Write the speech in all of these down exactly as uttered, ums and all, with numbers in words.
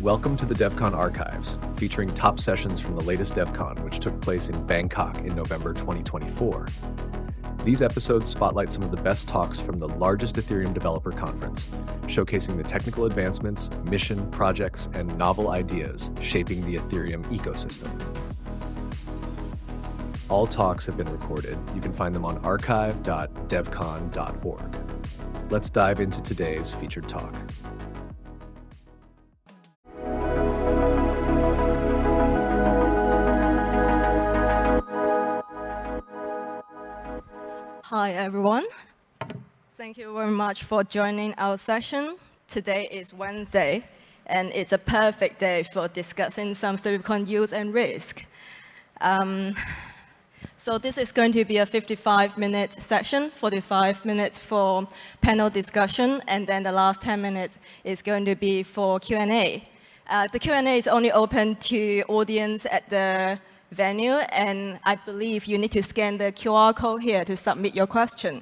Welcome to the DevCon Archives, featuring top sessions from the latest DevCon, which took place in Bangkok in November twenty twenty-four. These episodes spotlight some of the best talks from the largest Ethereum developer conference, showcasing the technical advancements, mission, projects, and novel ideas shaping the Ethereum ecosystem. All talks have been recorded. You can find them on archive dot devcon dot org. Let's dive into today's featured talk. Hi, everyone. Thank you very much for joining our session. Today is Wednesday, and it's a perfect day for discussing some stablecoin use and risk. Um, so this is going to be a fifty-five minute session, forty-five minutes for panel discussion, and then the last ten minutes is going to be for Q and A. Uh, the Q and A is only open to audience at the venue, and I believe you need to scan the Q R code here to submit your question.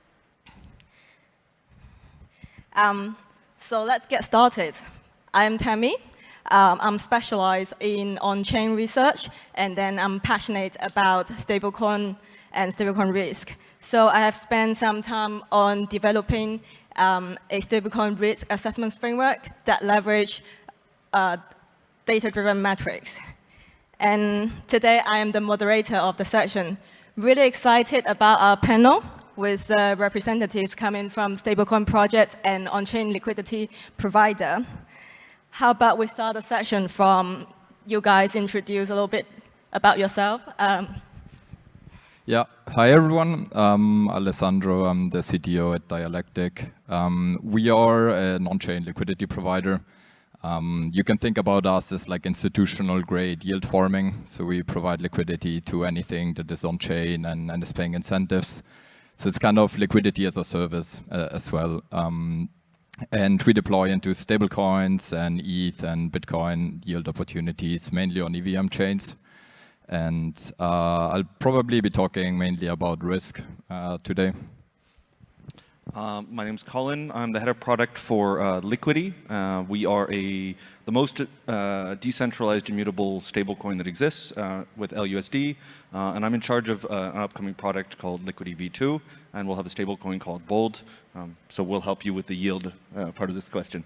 Um, so let's get started. I'm Tammy. Um, I'm specialized in on-chain research, and then I'm passionate about stablecoin and stablecoin risk. So I have spent some time on developing um, a stablecoin risk assessment framework that leverage uh, data-driven metrics. And today, I am the moderator of the session. Really excited about our panel with uh, representatives coming from stablecoin project and on-chain liquidity provider. How about we start the session from you guys introduce a little bit about yourself? Um, yeah, hi everyone. I'm Alessandro. I'm the C T O at Dialectic. Um, we are an on-chain liquidity provider. Um, you can think about us as like institutional grade yield farming. So we provide liquidity to anything that is on chain and, and is paying incentives. So it's kind of liquidity as a service uh, as well. Um, and we deploy into stablecoins and E T H and Bitcoin yield opportunities, mainly on E V M chains. And uh, I'll probably be talking mainly about risk uh, today. Um, my name is Colin. I'm the head of product for uh, Liquity. Uh, we are a the most uh, decentralized immutable stablecoin that exists uh, with L U S D, uh, and I'm in charge of uh, an upcoming product called Liquity V two, and we'll have a stablecoin called Bold. Um, so we'll help you with the yield uh, part of this question.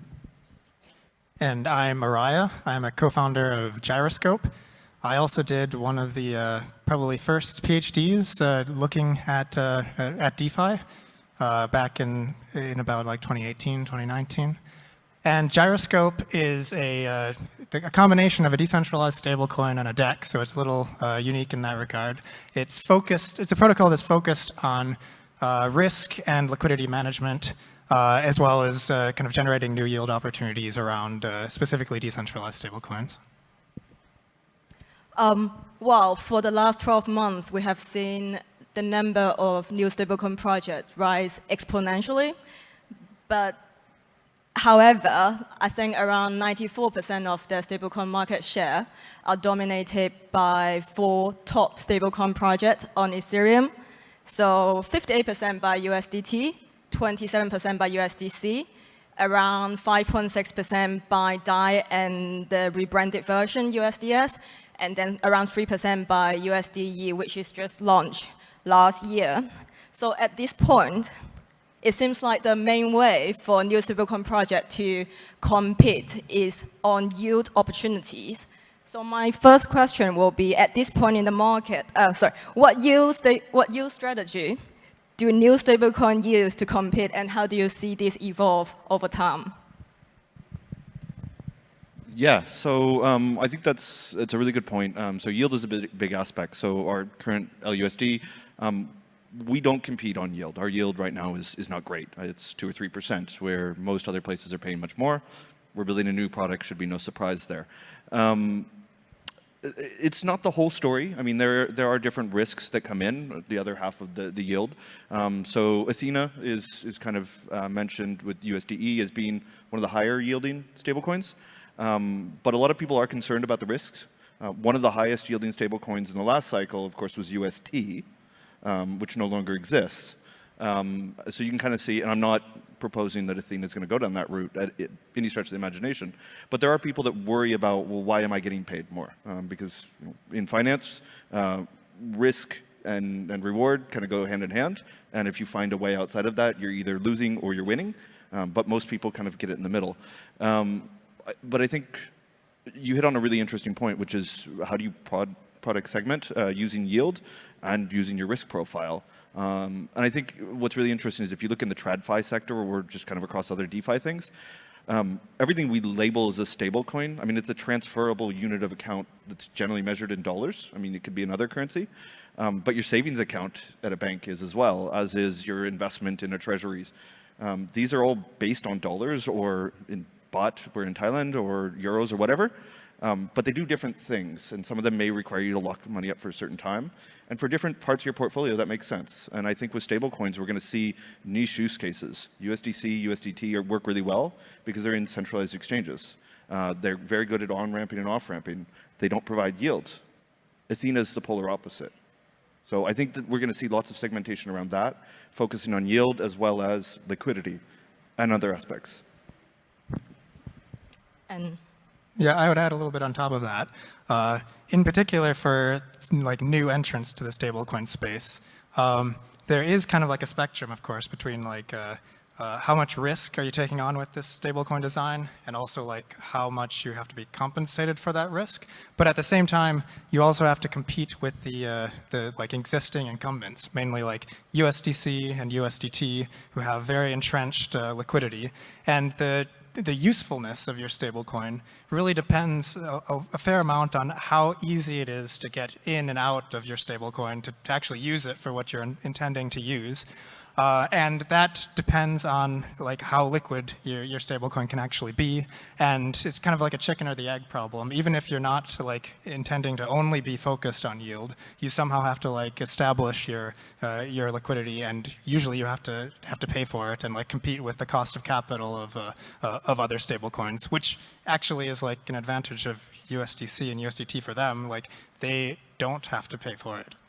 And I'm Mariah. I'm a co-founder of Gyroscope. I also did one of the uh, probably first PhDs uh, looking at uh, at DeFi. Uh, back in, in about like twenty eighteen, twenty nineteen. And Gyroscope is a, uh, a combination of a decentralized stablecoin and a D E X, so it's a little uh, unique in that regard. It's focused, it's a protocol that's focused on uh, risk and liquidity management, uh, as well as uh, kind of generating new yield opportunities around uh, specifically decentralized stablecoins. Um, well, for the last twelve months, we have seen the number of new stablecoin projects rise exponentially. But however, I think around ninety-four percent of the stablecoin market share are dominated by four top stablecoin projects on Ethereum. So fifty-eight percent by U S D T, twenty-seven percent by U S D C, around five point six percent by D A I and the rebranded version U S D S, and then around three percent by U S D E, which is just launched last year. So at this point, it seems like the main way for new stablecoin project to compete is on yield opportunities. So my first question will be, at this point in the market, uh, sorry, what yield, what yield strategy do new stablecoin use to compete, and how do you see this evolve over time? Yeah, so um, I think that's it's a really good point. Um, so yield is a big, big aspect. So our current L U S D, um, we don't compete on yield. Our yield right now is, is not great. It's two or three percent, where most other places are paying much more. We're building a new product, should be no surprise there. Um, it's not the whole story. I mean, there there are different risks that come in, the other half of the, the yield. Um, so Athena is, is kind of uh, mentioned with U S D E as being one of the higher yielding stablecoins. Um, but a lot of people are concerned about the risks. Uh, one of the highest yielding stablecoins in the last cycle, of course, was U S T, um, which no longer exists. Um, so you can kind of see, and I'm not proposing that Athena is going to go down that route at any stretch of the imagination, but there are people that worry about, well, why am I getting paid more? Um, because you know, in finance, uh, risk and, and reward kind of go hand in hand, and if you find a way outside of that, you're either losing or you're winning, um, but most people kind of get it in the middle. Um, but I think you hit on a really interesting point, which is how do you prod, product segment uh, using yield and using your risk profile. Um, and I think what's really interesting is if you look in the TradFi sector, where we're just kind of across other DeFi things, um, everything we label as a stable coin, I mean, it's a transferable unit of account that's generally measured in dollars. I mean, it could be another currency. Um, but your savings account at a bank is as well, as is your investment in a treasuries. Um, these are all based on dollars or in baht, we're in Thailand, or euros or whatever. Um, but they do different things, and some of them may require you to lock money up for a certain time. And for different parts of your portfolio, that makes sense. And I think with stablecoins, we're going to see niche use cases. U S D C, U S D T are, work really well because they're in centralized exchanges. Uh, they're very good at on-ramping and off-ramping. They don't provide yield. Athena is the polar opposite. So I think that we're going to see lots of segmentation around that, focusing on yield as well as liquidity and other aspects. And yeah, I would add a little bit on top of that. Uh, in particular for like new entrants to the stablecoin space, um, there is kind of like a spectrum, of course, between like uh, uh, how much risk are you taking on with this stablecoin design, and also like how much you have to be compensated for that risk. But at the same time, you also have to compete with the uh, the like existing incumbents, mainly like U S D C and U S D T, who have very entrenched uh, liquidity, and the the usefulness of your stablecoin really depends a, a fair amount on how easy it is to get in and out of your stablecoin, to, to actually use it for what you're in, intending to use. Uh, and that depends on like how liquid your, your stablecoin can actually be. And it's kind of like a chicken or the egg problem. Even if you're not like intending to only be focused on yield, you somehow have to like establish your uh, your liquidity, and usually you have to have to pay for it and like compete with the cost of capital of uh, uh, of other stablecoins, which actually is like an advantage of U S D C and U S D T for them. Like they don't have to pay for it.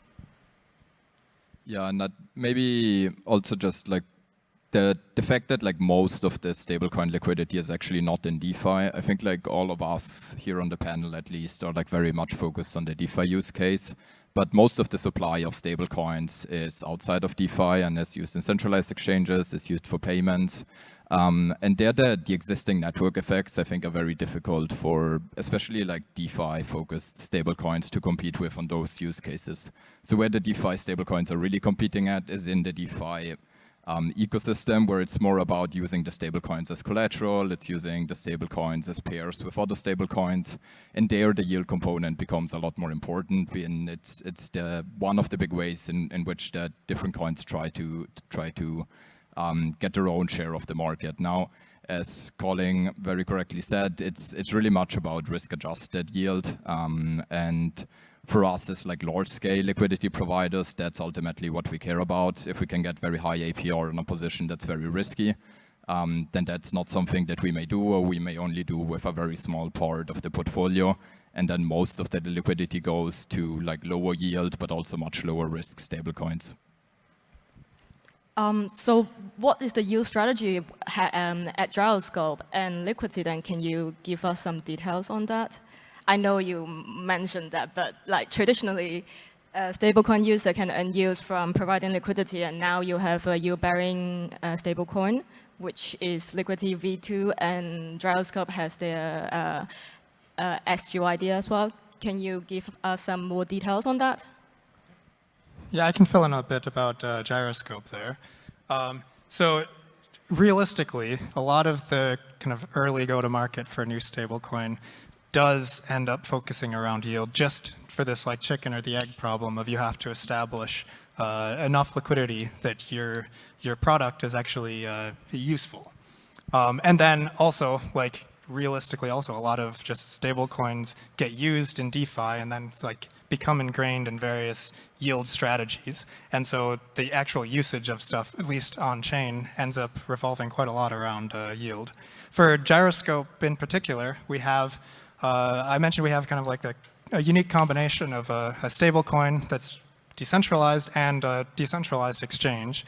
Yeah, and that maybe also just like the the fact that like most of the stablecoin liquidity is actually not in DeFi. I think like all of us here on the panel at least are like very much focused on the DeFi use case. But most of the supply of stablecoins is outside of DeFi and is used in centralized exchanges, is used for payments. Um, and there, the, the existing network effects, I think, are very difficult for especially like DeFi-focused stablecoins to compete with on those use cases. So where the DeFi stablecoins are really competing at is in the DeFi um, ecosystem, where it's more about using the stablecoins as collateral, it's using the stablecoins as pairs with other stablecoins, and there the yield component becomes a lot more important. And it's it's the one of the big ways in, in which the different coins try to try to Um, get their own share of the market. Now, as Colin very correctly said, it's it's really much about risk-adjusted yield, um, and for us as like large-scale liquidity providers, that's ultimately what we care about. If we can get very high A P R in a position that's very risky, um, then that's not something that we may do, or we may only do with a very small part of the portfolio, and then most of the liquidity goes to like lower yield, but also much lower risk stablecoins. Um, so what is the yield strategy ha um, at Gyroscope and Liquity then? Can you give us some details on that? I know you mentioned that, but like traditionally, a stablecoin user can earn yields from providing liquidity, and now you have a yield-bearing uh, stablecoin, which is Liquity V two, and Gyroscope has their uh, uh, S G Y D as well. Can you give us some more details on that? Yeah, I can fill in a bit about uh, Gyroscope there. Um, so realistically, a lot of the kind of early go-to-market for a new stablecoin does end up focusing around yield, just for this like chicken or the egg problem of you have to establish uh, enough liquidity that your your product is actually uh, useful. Um, and then also, like realistically, also a lot of just stablecoins get used in DeFi and then like become ingrained in various yield strategies. And so the actual usage of stuff, at least on chain, ends up revolving quite a lot around uh, yield. For Gyroscope in particular, we have, uh, I mentioned we have kind of like the, a unique combination of a, a stable coin that's decentralized and a decentralized exchange.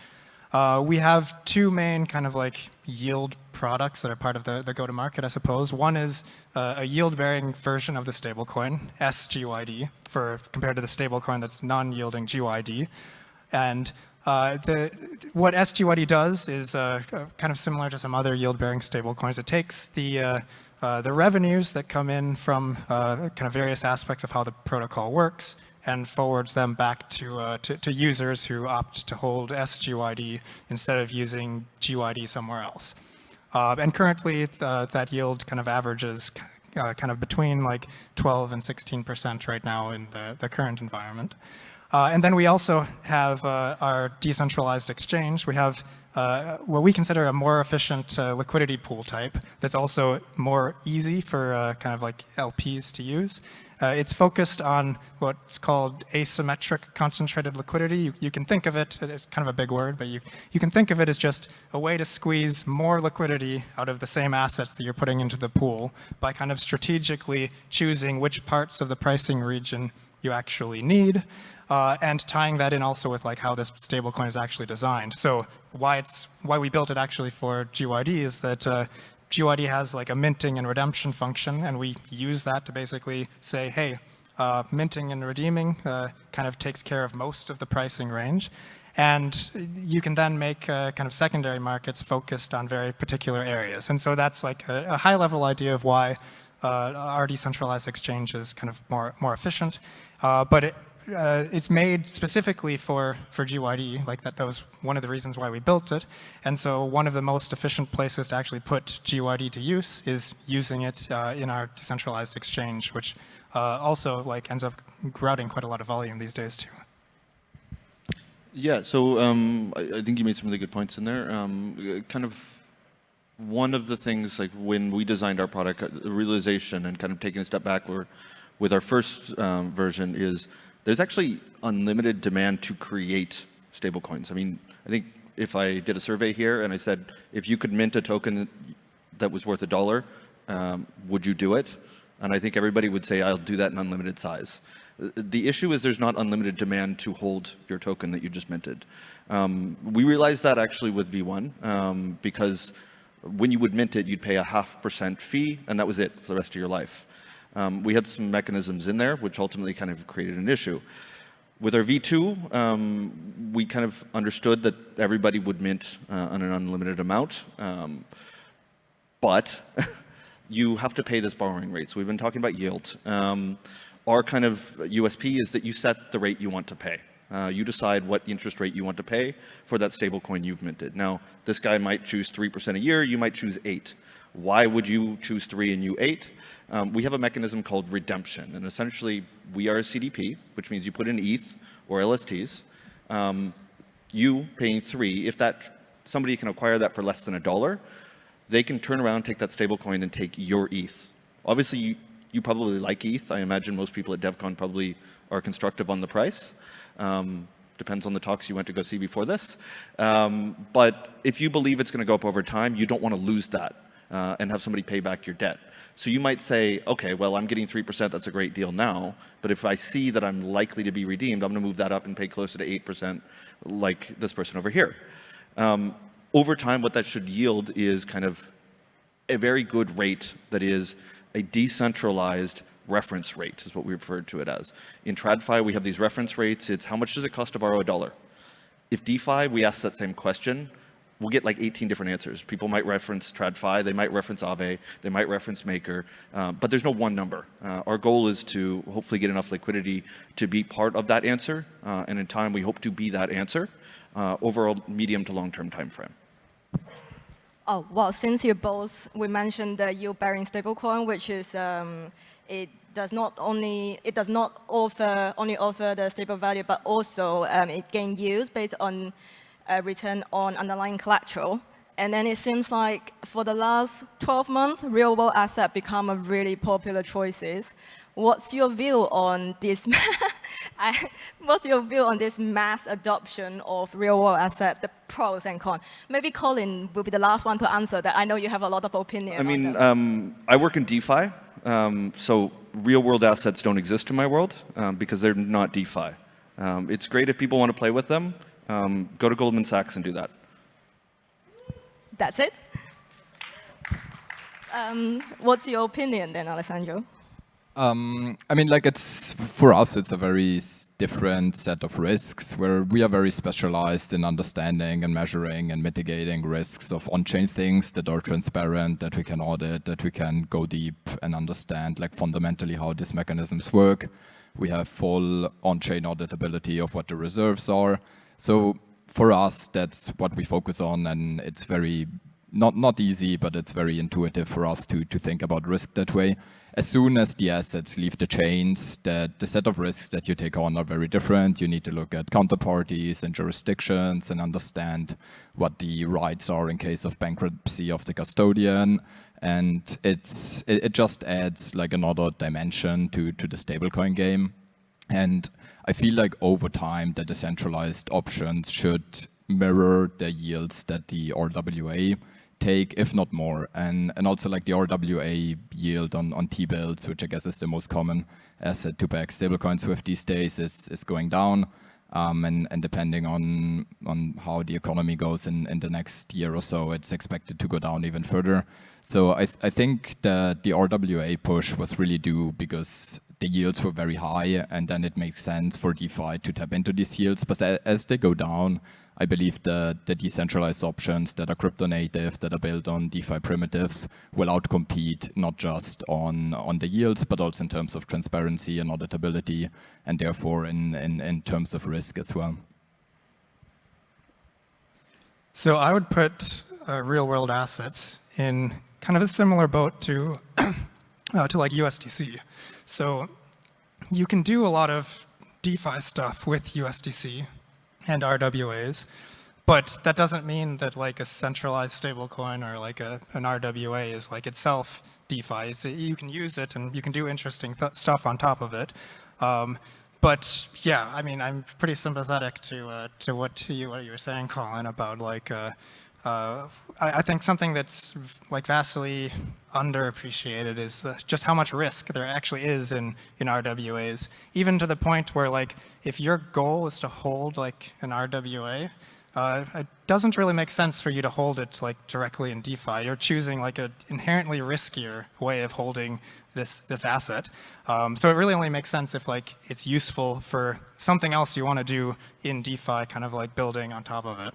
Uh, we have two main kind of like yield products that are part of the, the go-to-market, I suppose. One is uh, a yield-bearing version of the stablecoin, S G Y D, for compared to the stablecoin that's non-yielding G Y D. And uh, the, what S G Y D does is uh, kind of similar to some other yield-bearing stablecoins. It takes the uh, uh, the revenues that come in from uh, kind of various aspects of how the protocol works and forwards them back to, uh, to, to users who opt to hold S G Y D instead of using G Y D somewhere else. Uh, and currently, uh, that yield kind of averages uh, kind of between like twelve and sixteen percent right now in the, the current environment. Uh, and then we also have uh, our decentralized exchange. We have uh, what we consider a more efficient uh, liquidity pool type that's also more easy for uh, kind of like L Ps to use. Uh, it's focused on what's called asymmetric concentrated liquidity. You, you can think of it, it's kind of a big word, but you, you can think of it as just a way to squeeze more liquidity out of the same assets that you're putting into the pool by kind of strategically choosing which parts of the pricing region you actually need, uh, and tying that in also with like how this stablecoin is actually designed. So why, it's, why we built it actually for G Y D is that uh, G Y D has like a minting and redemption function, and we use that to basically say, hey, uh, minting and redeeming uh, kind of takes care of most of the pricing range. And you can then make uh, kind of secondary markets focused on very particular areas. And so that's like a, a high-level idea of why uh, our decentralized exchange is kind of more, more efficient. Uh, but it, Uh, it's made specifically for, for G Y D, like that, that was one of the reasons why we built it. And so one of the most efficient places to actually put G Y D to use is using it uh, in our decentralized exchange, which uh, also like ends up routing quite a lot of volume these days too. Yeah, so um, I, I think you made some really good points in there. Um, kind of one of the things, like when we designed our product, the realization and kind of taking a step backward with our first um, version is there's actually unlimited demand to create stablecoins. I mean, I think if I did a survey here and I said, if you could mint a token that was worth a dollar, um, would you do it? And I think everybody would say, I'll do that in unlimited size. The issue is there's not unlimited demand to hold your token that you just minted. Um, we realized that actually with V one, um, because when you would mint it, you'd pay a half percent fee, and that was it for the rest of your life. Um, we had some mechanisms in there, which ultimately kind of created an issue. With our V two, um, we kind of understood that everybody would mint uh, on an unlimited amount, um, but you have to pay this borrowing rate. So we've been talking about yield. Um, our kind of U S P is that you set the rate you want to pay. Uh, you decide what interest rate you want to pay for that stablecoin you've minted. Now, this guy might choose three percent a year, you might choose eight. Why would you choose three and you eight? Um, we have a mechanism called redemption, and essentially we are a C D P, which means you put in E T H or L S Ts. Um, you paying three, if that somebody can acquire that for less than a dollar, they can turn around, take that stablecoin, and take your E T H. Obviously, you, you probably like E T H. I imagine most people at DevCon probably are constructive on the price. Um, depends on the talks you went to go see before this. Um, but if you believe it's going to go up over time, you don't want to lose that uh, and have somebody pay back your debt. So you might say, okay, well, I'm getting three percent, that's a great deal now, but if I see that I'm likely to be redeemed, I'm going to move that up and pay closer to eight percent like this person over here. Um, over time, what that should yield is kind of a very good rate that is a decentralized reference rate, is what we refer to it as. In TradFi, we have these reference rates. It's how much does it cost to borrow a dollar? If DeFi, we ask that same question, we'll get like eighteen different answers. People might reference TradFi, they might reference Aave, they might reference Maker, uh, but there's no one number. Uh, our goal is to hopefully get enough liquidity to be part of that answer, uh, and in time we hope to be that answer uh, over a medium to long-term time frame. Oh, well, since you both, we mentioned the yield-bearing stablecoin, which is, um, it does not only, it does not offer, only offer the stable value, but also um, it gains yields based on a return on underlying collateral. And then it seems like for the last twelve months, real-world assets become a really popular choices. What's your view on this? What's your view on this mass adoption of real-world asset, the pros and cons? Maybe Colin will be the last one to answer that. I know you have a lot of opinion. I mean, um, I work in DeFi, um, so real-world assets don't exist in my world um, because they're not DeFi. Um, it's great if people want to play with them. Um, go to Goldman Sachs and do that. That's it? Um, what's your opinion then, Alessandro? Um, I mean, like it's for us, it's a very different set of risks where we are very specialized in understanding and measuring and mitigating risks of on-chain things that are transparent, that we can audit, that we can go deep and understand like fundamentally how these mechanisms work. We have full on-chain auditability of what the reserves are. So for us, that's what we focus on, and it's very not not easy, but it's very intuitive for us to to think about risk that way. As soon as the assets leave the chains, that the set of risks that you take on are very different. You need to look at counterparties and jurisdictions and understand what the rights are in case of bankruptcy of the custodian. And it's it, it just adds like another dimension to, to the stablecoin game. And I feel like over time, the decentralized options should mirror the yields that the R W A take, if not more. And and also like the R W A yield on, on T-bills, which I guess is the most common asset to back stablecoins with these days, is, is going down. Um, and, and depending on on how the economy goes in, in the next year or so, it's expected to go down even further. So I, th I think that the R W A push was really due because the yields were very high, and then it makes sense for DeFi to tap into these yields. But as they go down, I believe that the decentralized options that are crypto native, that are built on DeFi primitives, will outcompete not just on, on the yields, but also in terms of transparency and auditability, and therefore in, in, in terms of risk as well. So I would put uh, real world assets in kind of a similar boat to, uh, to like U S D C. So you can do a lot of DeFi stuff with U S D C and R W As, but that doesn't mean that like a centralized stablecoin or like a, an R W A is like itself DeFi. It's a, you can use it and you can do interesting th stuff on top of it. Um, but yeah, I mean, I'm pretty sympathetic to uh, to what you what you were saying, Colin, about like. Uh, Uh, I, I think something that's like vastly underappreciated is the, just how much risk there actually is in, in R W As, even to the point where like if your goal is to hold like an R W A, uh, it doesn't really make sense for you to hold it like directly in DeFi. You're choosing like an inherently riskier way of holding this this asset. Um, so it really only makes sense if like it's useful for something else you want to do in DeFi, kind of like building on top of it.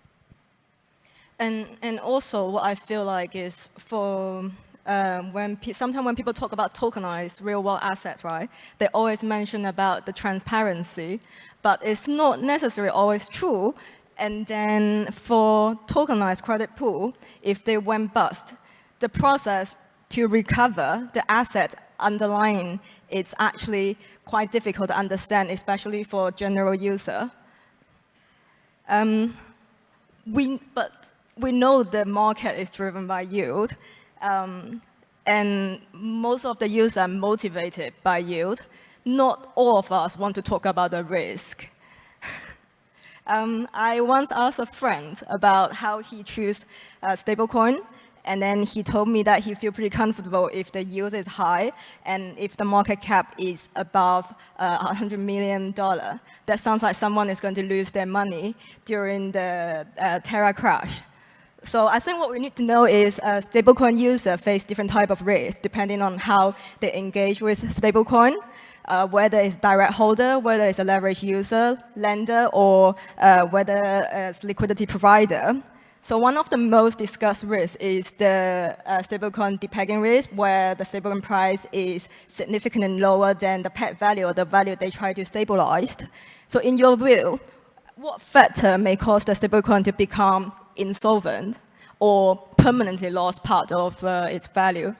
And, and also what I feel like is for um, when pe sometimes when people talk about tokenized real world assets, right, they always mention about the transparency, but it's not necessarily always true. And then for tokenized credit pool, if they went bust, the process to recover the assets underlying, it's actually quite difficult to understand, especially for general user. Um, we, but we know the market is driven by yield, um, and most of the users are motivated by yield. Not all of us want to talk about the risk. um, I once asked a friend about how he chose uh, stablecoin, and then he told me that he feels pretty comfortable if the yield is high and if the market cap is above uh, one hundred million dollars. That sounds like someone is going to lose their money during the uh, Terra crash. So I think what we need to know is uh, stablecoin users face different type of risks depending on how they engage with stablecoin, uh, whether it's direct holder, whether it's a leverage user, lender, or uh, whether it's liquidity provider. So one of the most discussed risks is the uh, stablecoin depegging risk, where the stablecoin price is significantly lower than the peg value or the value they try to stabilize. So in your view, what factor may cause the stablecoin to become insolvent or permanently lost part of uh, its value?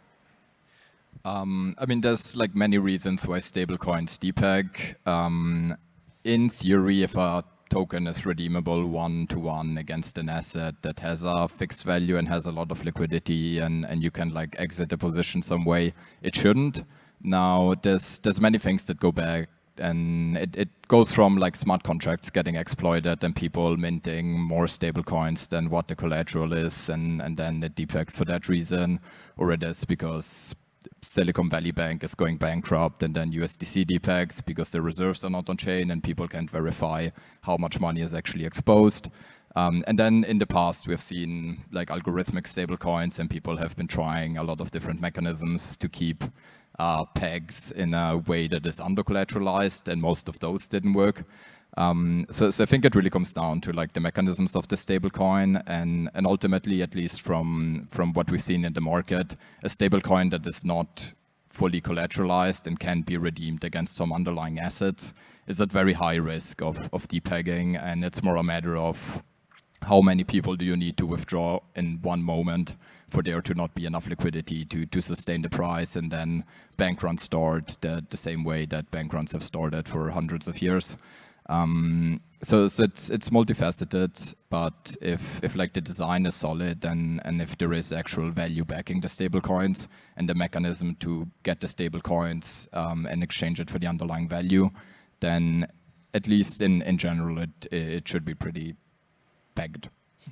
Um, I mean, there's like many reasons why stablecoins depeg. Um, in theory, if a token is redeemable one-to-one against an asset that has a fixed value and has a lot of liquidity, and, and you can like exit the position some way, it shouldn't. Now, there's, there's many things that go back, and it, it goes from like smart contracts getting exploited and people minting more stable coins than what the collateral is, and, and then it depegs for that reason, or it is because Silicon Valley Bank is going bankrupt, and then U S D C depegs because the reserves are not on chain and people can't verify how much money is actually exposed. Um, and then in the past, we've seen like algorithmic stablecoins, and people have been trying a lot of different mechanisms to keep uh, pegs in a way that is under-collateralized, and most of those didn't work. Um, so, so I think it really comes down to like the mechanisms of the stablecoin, and and ultimately, at least from from what we've seen in the market, a stablecoin that is not fully collateralized and can be redeemed against some underlying assets is at very high risk of of depegging, and it's more a matter of how many people do you need to withdraw in one moment for there to not be enough liquidity to, to sustain the price, and then bank runs start the, the same way that bank runs have started for hundreds of years. Um, so, so it's it's multifaceted, but if if like the design is solid, and and if there is actual value backing the stable coins and the mechanism to get the stable coins um, and exchange it for the underlying value, then at least in in general it it should be pretty pegged.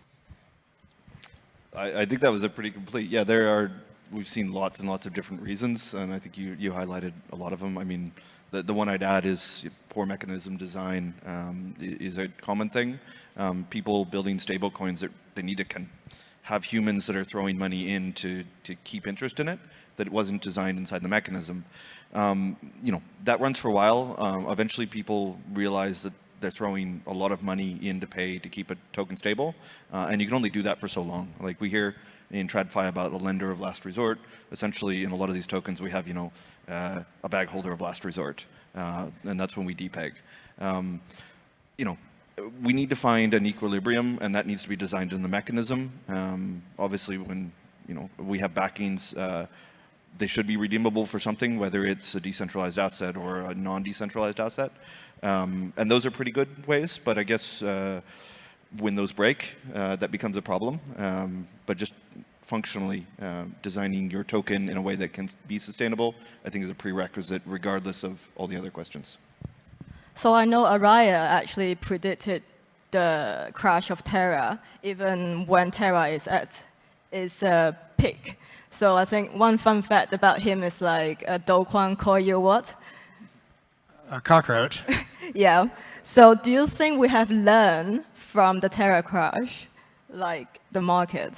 I, I think that was a pretty complete. Yeah, there are. We've seen lots and lots of different reasons, and I think you you highlighted a lot of them. I mean, the the one I'd add is poor mechanism design um, is a common thing. Um, people building stable coins that they need to can have humans that are throwing money in to to keep interest in it. That it wasn't designed inside the mechanism. Um, you know, that runs for a while. Um, eventually, people realize that they're throwing a lot of money in to pay to keep a token stable, uh, and you can only do that for so long. Like we hear in TradFi about a lender of last resort. Essentially, in a lot of these tokens, we have you know uh, a bag holder of last resort, uh, and that's when we depeg. Um, you know, we need to find an equilibrium, and that needs to be designed in the mechanism. Um, obviously, when you know we have backings, uh, they should be redeemable for something, whether it's a decentralized asset or a non-decentralized asset. Um, and those are pretty good ways, but I guess uh, when those break, uh, that becomes a problem. Um, but just functionally uh, designing your token in a way that can be sustainable, I think is a prerequisite regardless of all the other questions. So I know Araya actually predicted the crash of Terra, even when Terra is at its uh, peak. So I think one fun fact about him is like, uh, Do Kwon call you what? A cockroach. Yeah. So do you think we have learned from the Terra crash, like the market?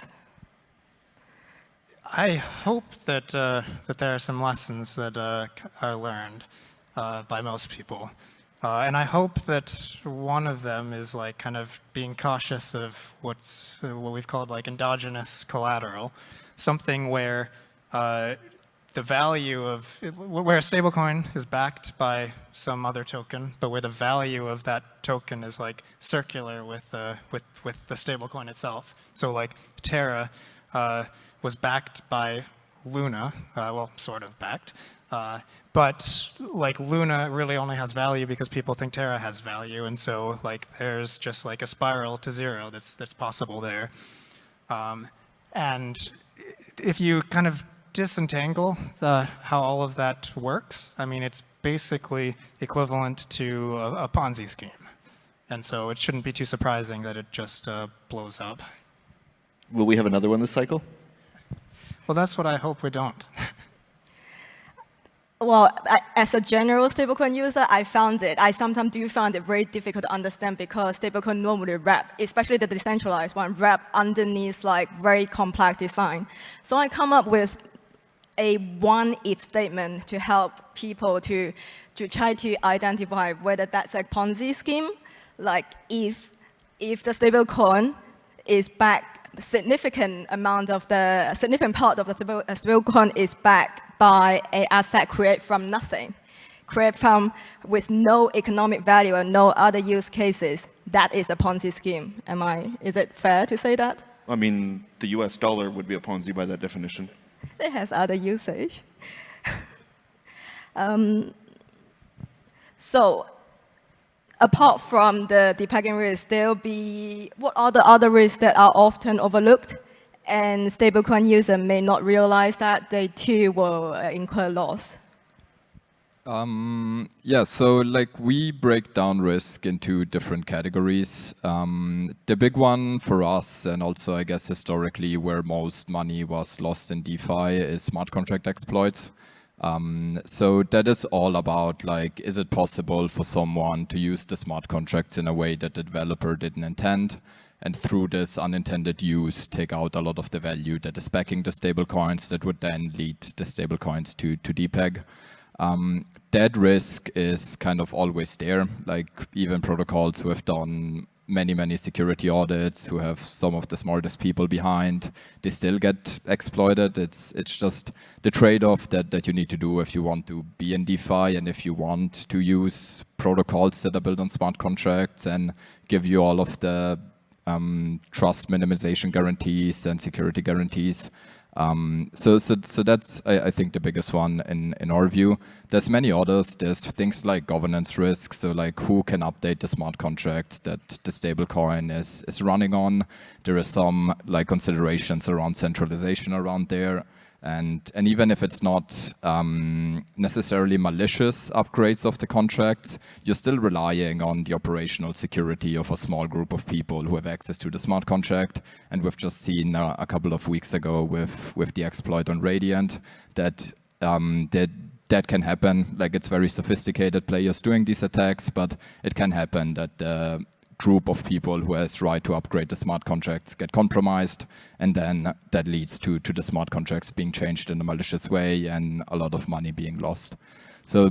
I hope that uh, that there are some lessons that uh, are learned uh, by most people, uh, and I hope that one of them is like kind of being cautious of what's uh, what we've called like endogenous collateral, something where uh, the value of where a stablecoin is backed by some other token, but where the value of that token is like circular with the with with the stablecoin itself. So like Terra uh, was backed by Luna, uh, well, sort of backed, uh, but like Luna really only has value because people think Terra has value, and so like there's just like a spiral to zero that's that's possible there, um, and if you kind of disentangle the, how all of that works, I mean, it's basically equivalent to a, a Ponzi scheme. And so it shouldn't be too surprising that it just uh, blows up. Will we have another one this cycle? Well, that's what I hope we don't. Well, as a general stablecoin user, I found it, I sometimes do find it very difficult to understand because stablecoin normally wrap, especially the decentralized one, wrap underneath like very complex design. So I come up with a one-if statement to help people to, to try to identify whether that's a Ponzi scheme. Like if, if the stablecoin is backed, significant amount of the, significant part of the stablecoin is backed by an asset created from nothing, created from with no economic value and no other use cases, that is a Ponzi scheme. Am I, is it fair to say that? I mean, the U S dollar would be a Ponzi by that definition. It has other usage. um, so, apart from the depegging risk, there will be, what are the other risks that are often overlooked? And stablecoin users may not realize that they too will uh, incur loss. Um, yeah, so like we break down risk into different categories. Um, the big one for us, and also I guess historically where most money was lost in DeFi, is smart contract exploits. Um, so that is all about like, is it possible for someone to use the smart contracts in a way that the developer didn't intend? And through this unintended use, take out a lot of the value that is backing the stablecoins that would then lead the stablecoins to, to D PEG. Um, that risk is kind of always there. Like even protocols who have done many, many security audits, who have some of the smartest people behind, they still get exploited. It's it's just the trade-off that, that you need to do if you want to be in DeFi and if you want to use protocols that are built on smart contracts and give you all of the um, trust minimization guarantees and security guarantees. Um, so, so, so that's, I, I think, the biggest one in, in our view. There's many others. There's things like governance risks. So like who can update the smart contracts that the stablecoin is, is running on. There are some like considerations around centralization around there. And, and even if it's not um, necessarily malicious upgrades of the contracts, you're still relying on the operational security of a small group of people who have access to the smart contract. And we've just seen uh, a couple of weeks ago with, with the exploit on Radiant that, um, that that can happen. Like it's very sophisticated players doing these attacks, but it can happen that the group of people who has right to upgrade the smart contracts get compromised, and then that leads to, to the smart contracts being changed in a malicious way and a lot of money being lost. So,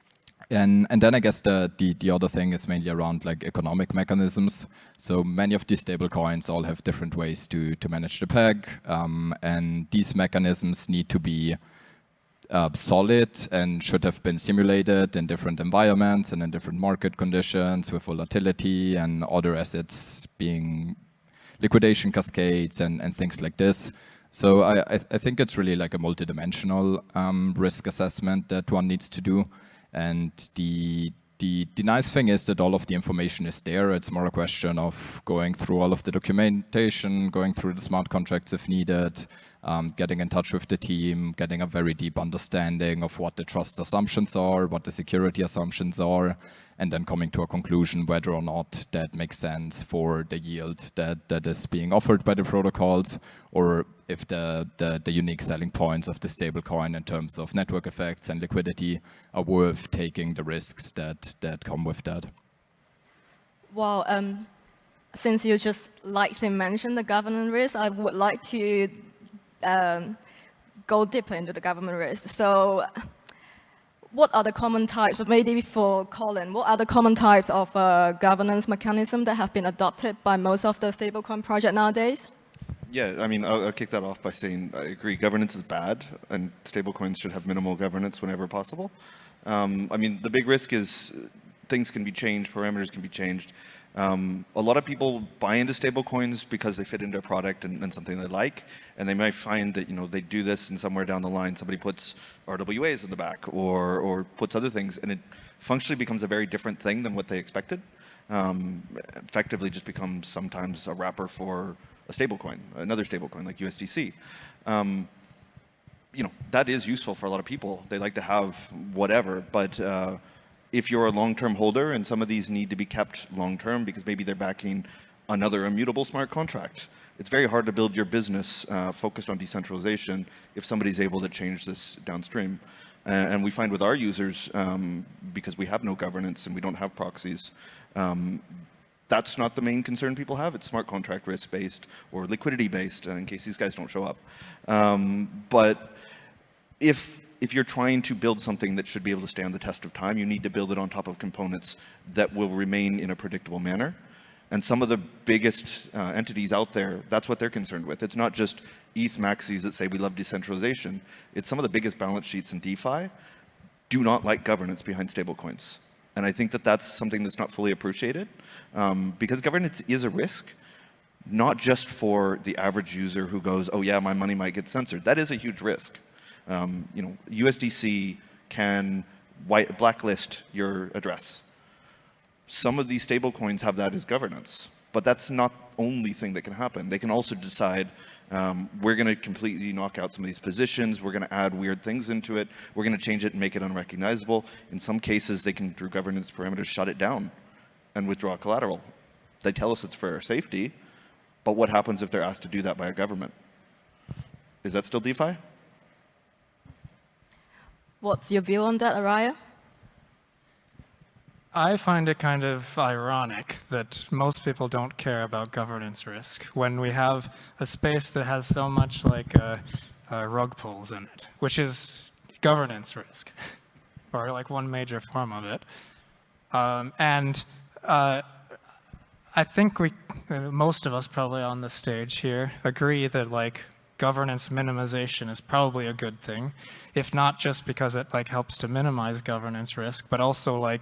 and, and then I guess the, the, the other thing is mainly around like economic mechanisms. So many of these stable coins all have different ways to, to manage the peg, um, and these mechanisms need to be Uh, solid and should have been simulated in different environments and in different market conditions with volatility and other assets being liquidation cascades and, and things like this. So I, I, I think it's really like a multidimensional um, risk assessment that one needs to do. And the, the, the nice thing is that all of the information is there. It's more a question of going through all of the documentation, going through the smart contracts if needed, Um, getting in touch with the team, getting a very deep understanding of what the trust assumptions are, what the security assumptions are, and then coming to a conclusion whether or not that makes sense for the yield that, that is being offered by the protocols, or if the, the, the unique selling points of the stablecoin in terms of network effects and liquidity are worth taking the risks that, that come with that. Well, um, since you just lightly mentioned the governance risk, I would like to Um, go deeper into the government risk. So what are the common types, but maybe for Colin, what are the common types of uh, governance mechanism that have been adopted by most of the stablecoin projects nowadays? Yeah, I mean, I'll, I'll kick that off by saying I agree, governance is bad, and stablecoins should have minimal governance whenever possible. Um, I mean, the big risk is things can be changed, parameters can be changed. Um, a lot of people buy into stablecoins because they fit into a product and, and something they like, and they might find that you know they do this, and somewhere down the line somebody puts R W As in the back or or puts other things, and it functionally becomes a very different thing than what they expected. Um, effectively, just becomes sometimes a wrapper for a stablecoin, another stablecoin like U S D C. Um, you know that is useful for a lot of people. They like to have whatever, but uh, if you're a long-term holder, and some of these need to be kept long-term because maybe they're backing another immutable smart contract, it's very hard to build your business uh, focused on decentralization if somebody's able to change this downstream. Uh, and we find with our users, um, because we have no governance and we don't have proxies, um, that's not the main concern people have. It's smart contract risk-based or liquidity-based, uh, in case these guys don't show up. Um, but if If you're trying to build something that should be able to stand the test of time, you need to build it on top of components that will remain in a predictable manner. And some of the biggest uh, entities out there, that's what they're concerned with. It's not just E T H maxis that say we love decentralization. It's some of the biggest balance sheets in DeFi do not like governance behind stablecoins. And I think that that's something that's not fully appreciated, um, because governance is a risk, not just for the average user who goes, oh yeah, my money might get censored. That is a huge risk. Um, you know, U S D C can white, blacklist your address. Some of these stablecoins have that as governance, but that's not the only thing that can happen. They can also decide Um, we're going to completely knock out some of these positions. We're going to add weird things into it. We're going to change it and make it unrecognizable. In some cases, they can, through governance parameters, shut it down and withdraw collateral. They tell us it's for our safety, but what happens if they're asked to do that by a government? Is that still DeFi? What's your view on that, Araya? I find it kind of ironic that most people don't care about governance risk when we have a space that has so much like uh, uh, rug pulls in it, which is governance risk, or like one major form of it. Um, and uh, I think we, uh, most of us probably on the stage here, agree that like governance minimization is probably a good thing, if not just because it like helps to minimize governance risk, but also like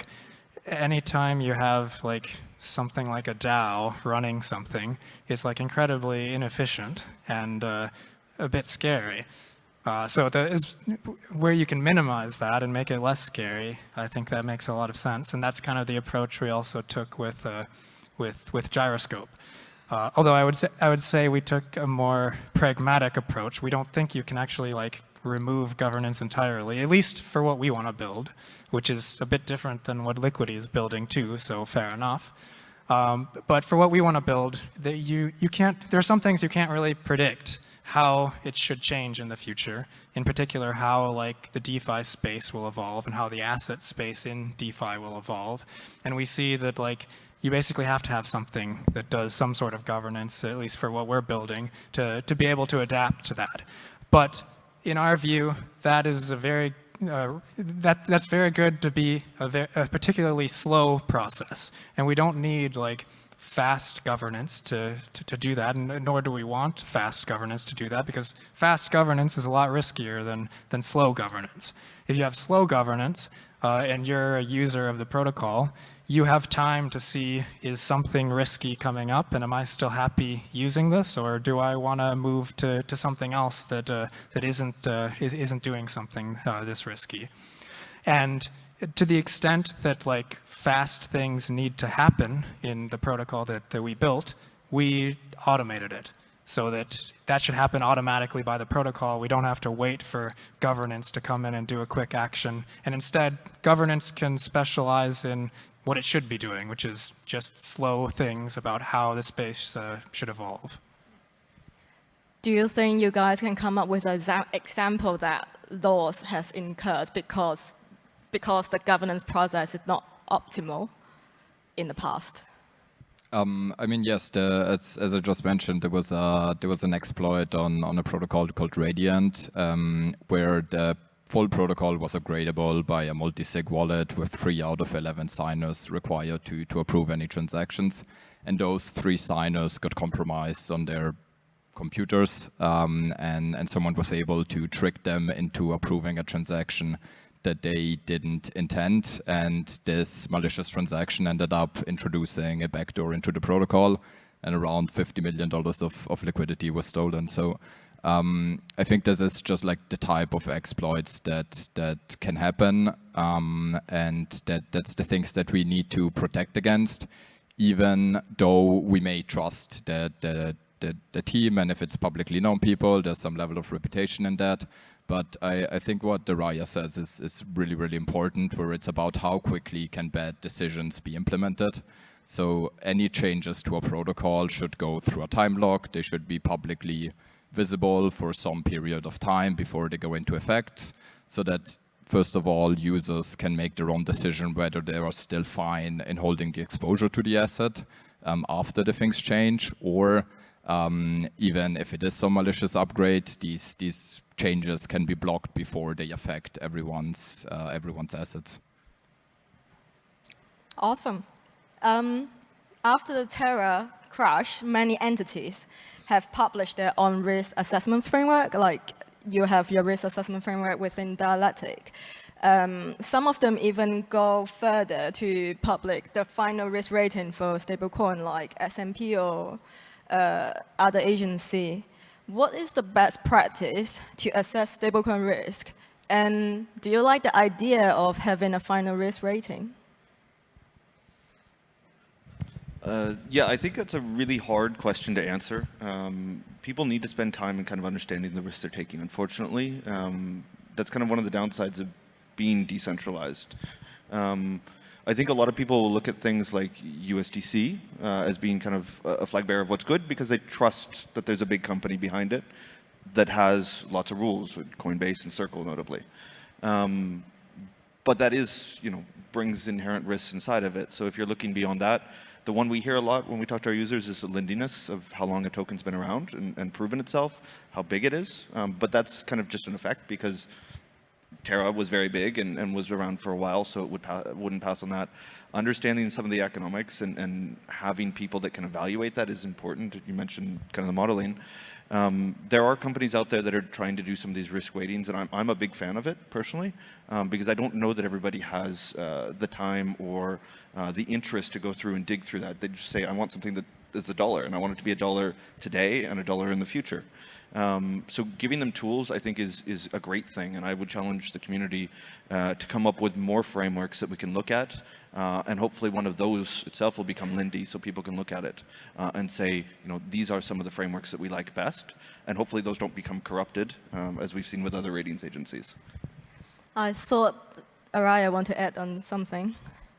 anytime you have like something like a DAO running something, it's like incredibly inefficient and uh, a bit scary. Uh, so the, is where you can minimize that and make it less scary, I think that makes a lot of sense. And that's kind of the approach we also took with uh, with with Gyroscope. Uh, although I would say I would say we took a more pragmatic approach. We don't think you can actually like remove governance entirely, at least for what we want to build, which is a bit different than what Liquity is building too, so fair enough. Um, but for what we want to build, that you, you can't, there are some things you can't really predict how it should change in the future, in particular how like the DeFi space will evolve and how the asset space in DeFi will evolve. And we see that like you basically have to have something that does some sort of governance, at least for what we're building, to, to be able to adapt to that. But in our view, that is a very uh, that that's very good to be a, very, a particularly slow process, and we don't need like fast governance to, to to do that, and nor do we want fast governance to do that, because fast governance is a lot riskier than than slow governance. If you have slow governance uh, and you're a user of the protocol, you have time to see, is something risky coming up, and am I still happy using this, or do I want to move to to something else that uh, that isn't uh, is, isn't doing something uh, this risky? And to the extent that like fast things need to happen in the protocol that that we built, we automated it so that that should happen automatically by the protocol. We don't have to wait for governance to come in and do a quick action, and instead, governance can specialize in what it should be doing, which is just slow things about how the space uh, should evolve. Do you think you guys can come up with an example that loss has incurred because, because the governance process is not optimal in the past? Um, I mean, yes. The, as, as I just mentioned, there was a, there was an exploit on on a protocol called Radiant, um, where the full protocol was upgradable by a multi-sig wallet with three out of eleven signers required to, to approve any transactions. And those three signers got compromised on their computers, um, and, and someone was able to trick them into approving a transaction that they didn't intend. And this malicious transaction ended up introducing a backdoor into the protocol, and around fifty million dollars of, of liquidity was stolen. So Um, I think this is just like the type of exploits that that can happen, um, and that that's the things that we need to protect against, even though we may trust the, the, the, the team, and if it's publicly known people, there's some level of reputation in that. But I, I think what Araya says is, is really, really important, where it's about how quickly can bad decisions be implemented. So any changes to a protocol should go through a time lock. They should be publicly visible for some period of time before they go into effect, so that first of all users can make their own decision whether they are still fine in holding the exposure to the asset um, after the things change, or um, even if it is some malicious upgrade, these these changes can be blocked before they affect everyone's uh, everyone's assets. Awesome. Um, after the Terra crash, many entities have published their own risk assessment framework, like you have your risk assessment framework within Dialectic. Um, some of them even go further to public the final risk rating for stablecoin, like S and P or uh, other agency. What is the best practice to assess stablecoin risk? And do you like the idea of having a final risk rating? Uh, yeah, I think that's a really hard question to answer. Um, people need to spend time in kind of understanding the risks they're taking, unfortunately. Um, that's kind of one of the downsides of being decentralized. Um, I think a lot of people will look at things like U S D C uh, as being kind of a flag bearer of what's good because they trust that there's a big company behind it that has lots of rules, Coinbase and Circle notably. Um, but that is, you know, brings inherent risks inside of it. So if you're looking beyond that, the one we hear a lot when we talk to our users is the lindiness of how long a token's been around and, and proven itself, how big it is. Um, but that's kind of just an effect because Terra was very big and, and was around for a while, so it would pa wouldn't pass on that. Understanding some of the economics and, and having people that can evaluate that is important. You mentioned kind of the modeling. Um, there are companies out there that are trying to do some of these risk weightings, and I'm, I'm a big fan of it personally, um, because I don't know that everybody has uh, the time or uh, the interest to go through and dig through that. They just say, I want something that is a dollar, and I want it to be a dollar today and a dollar in the future. Um, so giving them tools, I think, is, is a great thing, and I would challenge the community uh, to come up with more frameworks that we can look at, uh, and hopefully one of those itself will become Lindy, so people can look at it uh, and say, you know, these are some of the frameworks that we like best, and hopefully those don't become corrupted, um, as we've seen with other ratings agencies. I thought Araya want to add on something.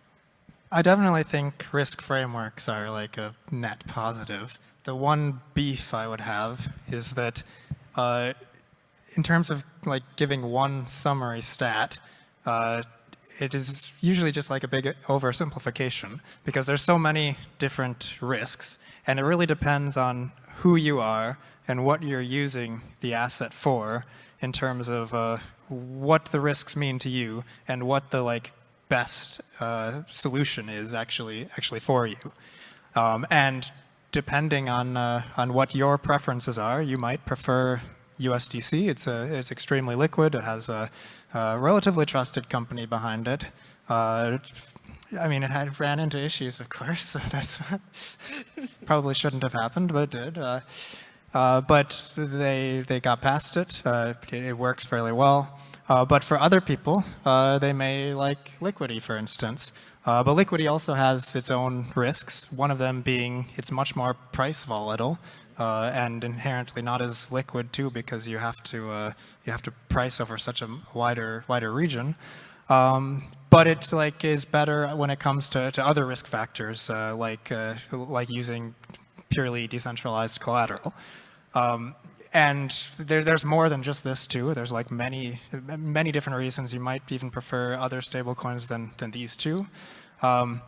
I definitely think risk frameworks are like a net positive. The one beef I would have is that uh, in terms of like giving one summary stat, uh, it is usually just like a big oversimplification because there's so many different risks, and it really depends on who you are and what you're using the asset for in terms of uh, what the risks mean to you and what the like best uh, solution is actually actually for you. Um, and depending on uh, on what your preferences are, you might prefer U S D C. It's a it's extremely liquid. It has a, a relatively trusted company behind it. Uh, I mean, it had ran into issues, of course. So that's probably shouldn't have happened, but it did. Uh, uh, but they they got past it. Uh, it, it works fairly well. Uh, but for other people, uh, they may like Liquidity, for instance. Uh, but Liquidity also has its own risks, one of them being it's much more price volatile uh, and inherently not as liquid too, because you have to uh, you have to price over such a wider wider region. Um, but it like is better when it comes to, to other risk factors uh, like uh, like using purely decentralized collateral. Um, And there, there's more than just this too. There's like many, many different reasons you might even prefer other stablecoins than than these two. Um,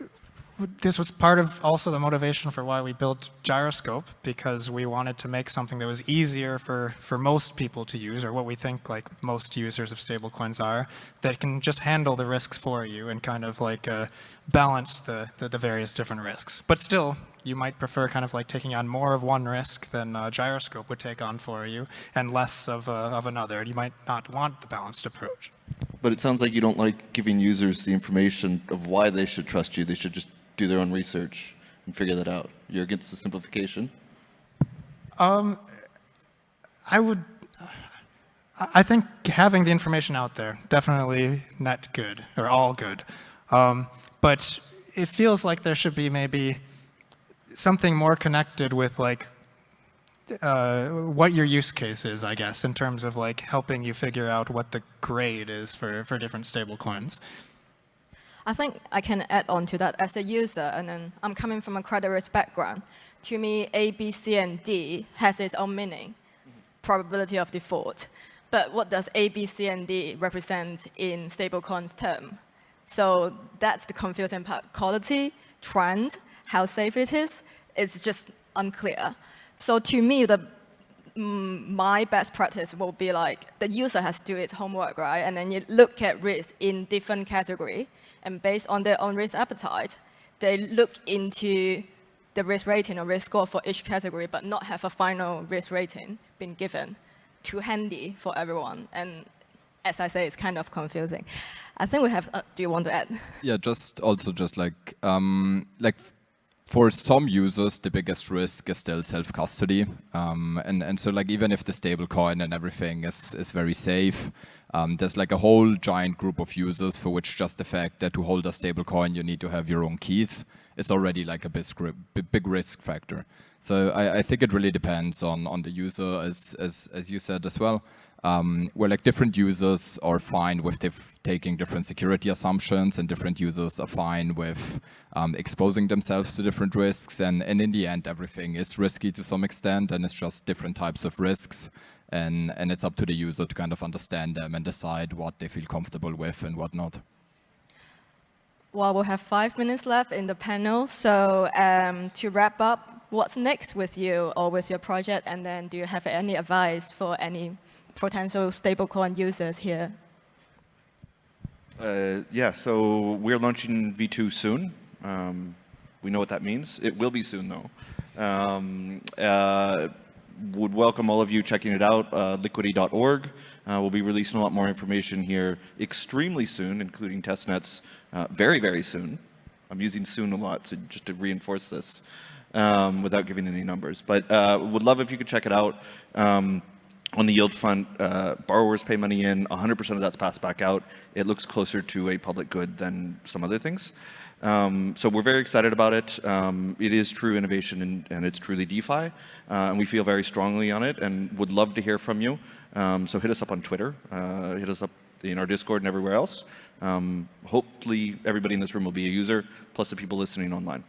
this was part of also the motivation for why we built Gyroscope, because we wanted to make something that was easier for for most people to use, or what we think like most users of stablecoins are, that can just handle the risks for you and kind of like uh, balance the, the the various different risks. But still, you might prefer kind of like taking on more of one risk than uh, Gyroscope would take on for you, and less of, uh, of another. You might not want the balanced approach. But it sounds like you don't like giving users the information of why they should trust you. They should just do their own research and figure that out. You're against the simplification? Um, I would, I think having the information out there, definitely net good, or all good. Um, but it feels like there should be maybe something more connected with like uh, what your use case is, I guess, in terms of like helping you figure out what the grade is for, for different stable coins. I think I can add on to that as a user, and then I'm coming from a credit risk background. To me, A, B, C, and D has its own meaning, probability of default. But what does A, B, C, and D represent in stablecoins term? So that's the confusing part. Quality, trend, how safe it is, it's just unclear. So to me, the mm, my best practice will be like the user has to do its homework, right? And then you look at risk in different category, and based on their own risk appetite, they look into the risk rating or risk score for each category, but not have a final risk rating being given. Too handy for everyone. And as I say, it's kind of confusing. I think we have, uh, do you want to add? Yeah, just also just like, um, like for some users, the biggest risk is still self-custody. Um, and, and so like even if the stablecoin and everything is, is very safe, um, there's like a whole giant group of users for which just the fact that to hold a stablecoin, you need to have your own keys is already like a big, big risk factor. So I, I think it really depends on, on the user, as, as, as you said as well. Um, where like different users are fine with dif taking different security assumptions, and different users are fine with um, exposing themselves to different risks. And, and in the end, everything is risky to some extent, and it's just different types of risks. And, and it's up to the user to kind of understand them and decide what they feel comfortable with and what not. Well, we'll have five minutes left in the panel. So um, to wrap up, what's next with you or with your project? And then do you have any advice for any potential stablecoin users here? Uh, yeah, so we're launching V two soon. Um, we know what that means. It will be soon, though. Um, uh, would welcome all of you checking it out, uh, liquidity dot org. Uh, we'll be releasing a lot more information here extremely soon, including testnets uh, very, very soon. I'm using soon a lot, so just to reinforce this um, without giving any numbers. But uh, would love if you could check it out. Um, On the yield front, uh, borrowers pay money in, one hundred percent of that's passed back out. It looks closer to a public good than some other things. Um, so we're very excited about it. Um, it is true innovation, and, and it's truly DeFi. Uh, and we feel very strongly on it, and would love to hear from you. Um, so hit us up on Twitter, uh, hit us up in our Discord and everywhere else. Um, hopefully everybody in this room will be a user, plus the people listening online.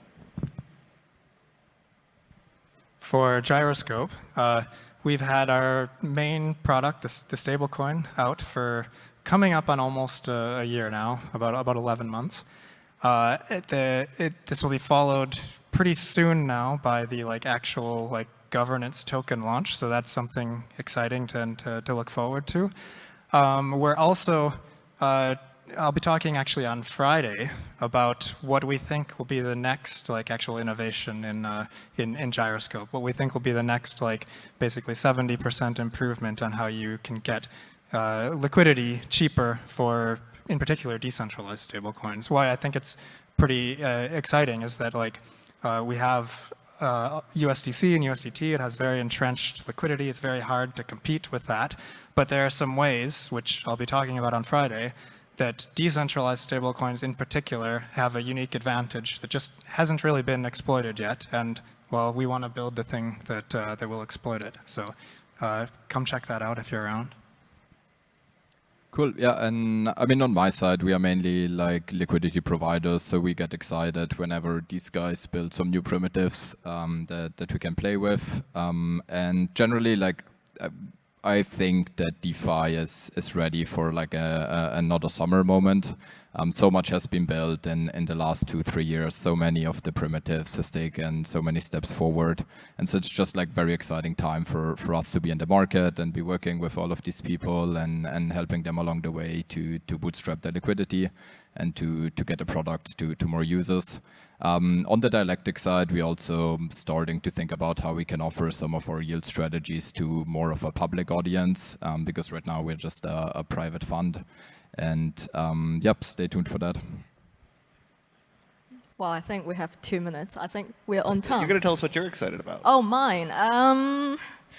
For Gyroscope, uh, we've had our main product, the, the stablecoin, out for coming up on almost a, a year now, about about eleven months. Uh, it, the, it, this will be followed pretty soon now by the like actual like governance token launch. So that's something exciting to to, to look forward to. Um, we're also uh, I'll be talking actually on Friday about what we think will be the next like actual innovation in uh, in, in Gyroscope. What we think will be the next like basically seventy percent improvement on how you can get uh, liquidity cheaper for, in particular, decentralized stablecoins. Why I think it's pretty uh, exciting is that like uh, we have uh, U S D C and U S D T. It has very entrenched liquidity. It's very hard to compete with that. But there are some ways, which I'll be talking about on Friday, that decentralized stablecoins in particular have a unique advantage that just hasn't really been exploited yet. And, well, we want to build the thing that, uh, that will exploit it. So uh, come check that out if you're around. Cool. Yeah, and I mean, on my side, we are mainly like liquidity providers, so we get excited whenever these guys build some new primitives um, that, that we can play with. Um, and generally, like, uh, I think that DeFi is is ready for like a, a, another summer moment. Um, so much has been built in, in the last two, three years. So many of the primitives has taken so many steps forward. And so it's just like very exciting time for, for us to be in the market and be working with all of these people and, and helping them along the way to, to bootstrap their liquidity and to, to get the product to, to more users. Um, on the Dialectic side, we're also starting to think about how we can offer some of our yield strategies to more of a public audience, um, because right now we're just a, a private fund. And um, yep, stay tuned for that. Well, I think we have two minutes. I think we're on time. You're going to tell us what you're excited about. Oh, mine. Um,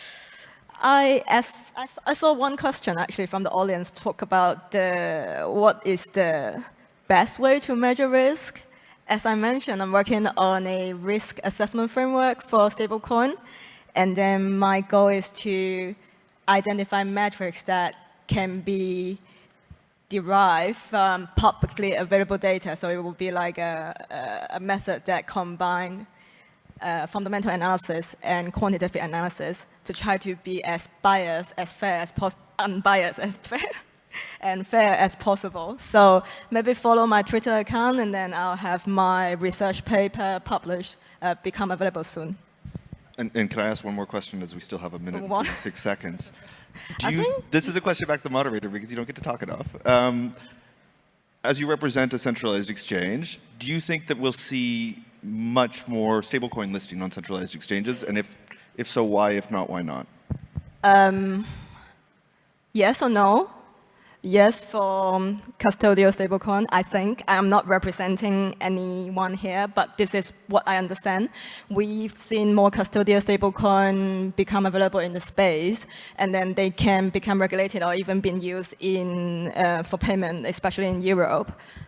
I, as, I, I saw one question actually from the audience talk about the, what is the best way to measure risk. As I mentioned, I'm working on a risk assessment framework for stablecoin. And then my goal is to identify metrics that can be derived from publicly available data. So it will be like a, a, a method that combines uh, fundamental analysis and quantitative analysis to try to be as biased, as fair as possible, unbiased as fair. and fair as possible. So maybe follow my Twitter account, and then I'll have my research paper published, uh, become available soon. And, and can I ask one more question, as we still have a minute One. and six seconds? Do I you, think- this is a question back to the moderator, because you don't get to talk enough. Um, as you represent a centralized exchange, do you think that we'll see much more stablecoin listing on centralized exchanges? And if, if so, why? If not, why not? Um, yes or no? Yes, for um, custodial stablecoin, I think. I'm not representing anyone here, but this is what I understand. We've seen more custodial stablecoin become available in the space, and then they can become regulated or even being used in uh, for payment, especially in Europe.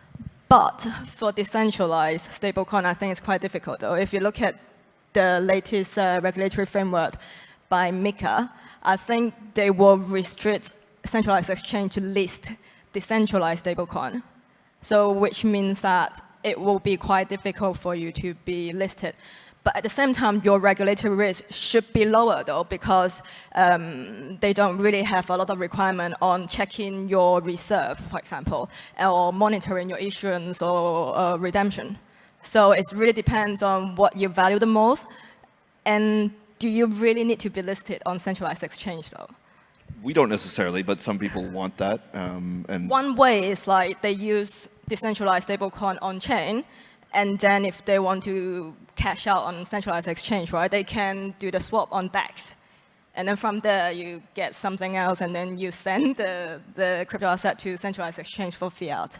But for decentralized stablecoin, I think it's quite difficult, though. If you look at the latest uh, regulatory framework by MiCA, I think they will restrict centralized exchange to list decentralized stablecoin. So which means that it will be quite difficult for you to be listed. But at the same time, your regulatory risk should be lower, though, because um, they don't really have a lot of requirement on checking your reserve, for example, or monitoring your issuance or uh, redemption. So it really depends on what you value the most. And do you really need to be listed on centralized exchange, though? We don't necessarily, but some people want that. Um, and One way is like they use decentralized stablecoin on chain, and then if they want to cash out on centralized exchange, right, they can do the swap on DEX. And then from there, you get something else, and then you send the, the crypto asset to centralized exchange for fiat.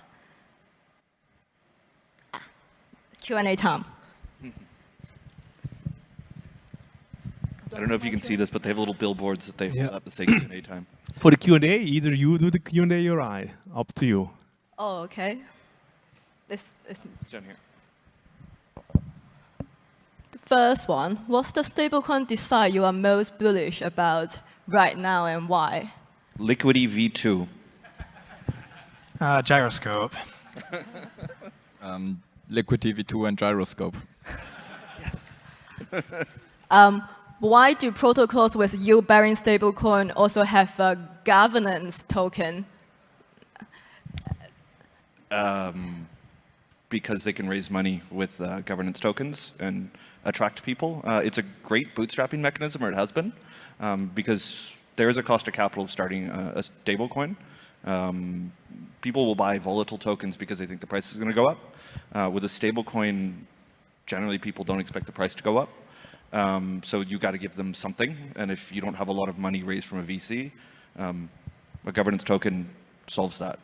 Ah. Q and A time. I don't know if you can see this, but they have little billboards that they Yeah. hold up that say Q and A time. For the Q and A, either you do the Q and A or I. Up to you. Oh, okay. This is It's down here. the first one. What's the stablecoin decide you are most bullish about right now and why? Liquidity V two. Uh, gyroscope. Um, Liquidity V two and Gyroscope. Um, why do protocols with yield-bearing stablecoin also have a governance token? Um, because they can raise money with uh, governance tokens and attract people. Uh, it's a great bootstrapping mechanism, or it has been, um, because there is a cost of capital of starting a, a stablecoin. Um, people will buy volatile tokens because they think the price is going to go up. Uh, with a stablecoin, generally people don't expect the price to go up. Um, so you got to give them something, and if you don't have a lot of money raised from a V C, um, a governance token solves that.